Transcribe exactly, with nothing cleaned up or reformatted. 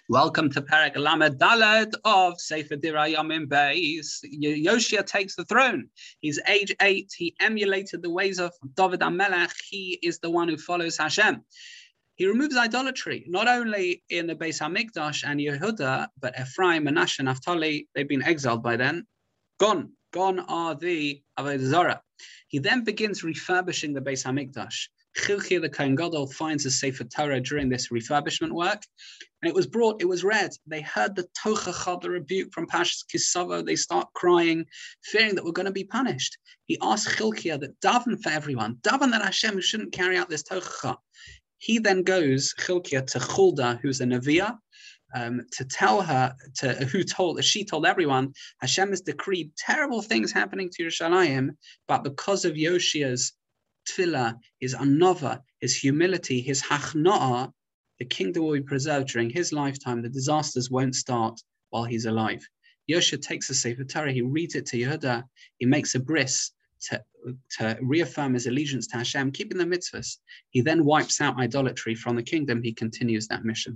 Welcome to Perek Lamed Daled of Sefer Dirah Yomim Beis. Yoshia takes the throne. He's age eight. He emulated the ways of David HaMelech. He is the one who follows Hashem. He removes idolatry, not only in the Beis HaMikdash and Yehuda, but Ephraim, Manasseh, Naphtali, they've been exiled by then. Gone. Gone are the Avodah Zarah. He then begins refurbishing the Beis HaMikdash. Chilkiah the Kohen Gadol finds a Sefer Torah during this refurbishment work, and it was brought, it was read. They heard the Tochacha, the rebuke from Pashas Kisavo. They start crying, fearing that we're going to be punished. He asked Chilkiah that daven for everyone, daven that Hashem shouldn't carry out this Tochacha. He then goes, Chilkiah, to Chulda, who's a Neviah, um, to tell her, to who told, she told everyone, Hashem has decreed terrible things happening to Yerushalayim, but because of Yoshia's tefillah, his anova, his humility, his hachna'ah, the kingdom will be preserved during his lifetime. The disasters won't start while he's alive. Yoshia takes a Sefer Torah, he reads it to Yehuda, he makes a bris to, to reaffirm his allegiance to Hashem, keeping the mitzvahs. He then wipes out idolatry from the kingdom. He continues that mission.